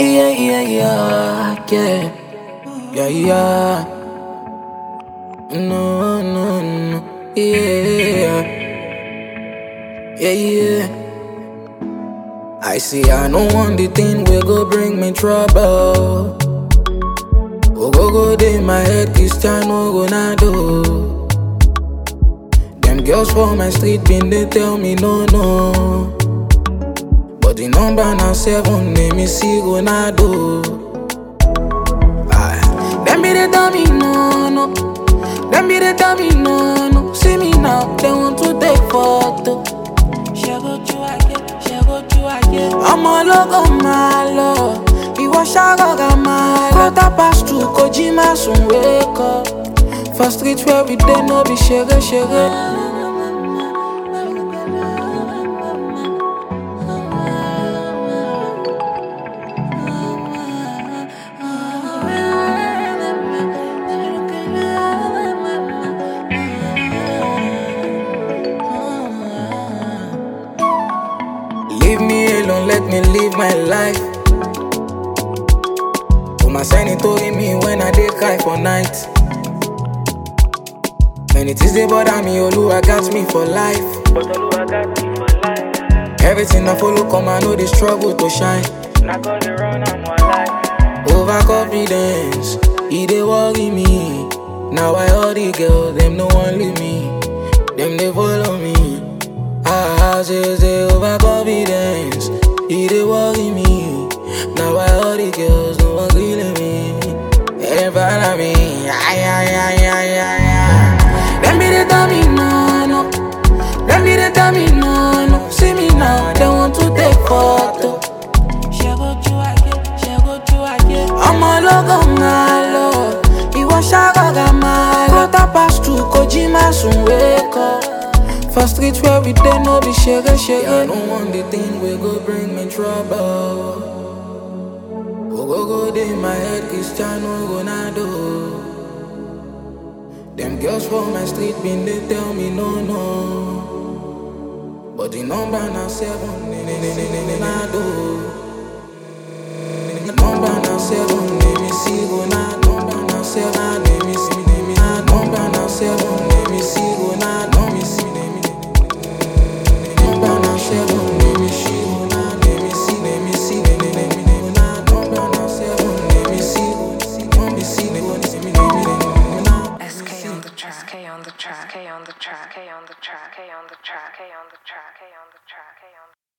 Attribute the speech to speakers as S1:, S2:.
S1: Yeah, yeah, yeah, yeah, yeah, yeah. No, no, no, yeah, yeah, yeah. I see, I don't want the thing will go bring me trouble. Go day my head, Cristiano Ronaldo. Them girls for my street been they tell me no, no. But the number now 7, name is see Ronaldo. Them be they tell me no, no. Them be they tell me no, no. See me now, they want to take photo. I'm a logo malo. Iwo shagoga malo. Quarter past 2, Kojima soon wake up. For streets where we dey no be shege shege. Leave me alone, let me live my life. Oh, my sanity me when I dey cry for night. Many things they bother me, Oluwa got me for life.
S2: But Oluwa got me for life.
S1: Everything I follow come, I know the struggle to shine.
S2: Not gonna run, I'm alive.
S1: Overconfidence, it dey worry me. Now I all the girls, them no one leave me. Them they follow me. Say overconfidence, it dey worry me. Now I all the girls, no one killing me. They follow me, Them be they tell me no, no. Them be they tell me no, no. See me now, they want to take photo. I'm a logo malo. Iwo shagoga malo. Quarter past 2, Kojima soon wake up. For streets where we dey no be shege shege. I don't want the thing we go bring me trouble. Go day my head, Cristiano Ronaldo. Them girls for my street been they tell me no, no. But the number now 7, Ronaldo. The number now 7, name is see Ronaldo. Number now 7, name is see, name is number now 7, name is see Ronaldo. Name is see, name is number now 7, name is see Ronaldo. Name is see, name is see, name is number now 7, name is see, name is see, name is
S3: SK on the track, K on the track, K on the track, K on the track, K on the track, K on the track, K on the track, K on the track.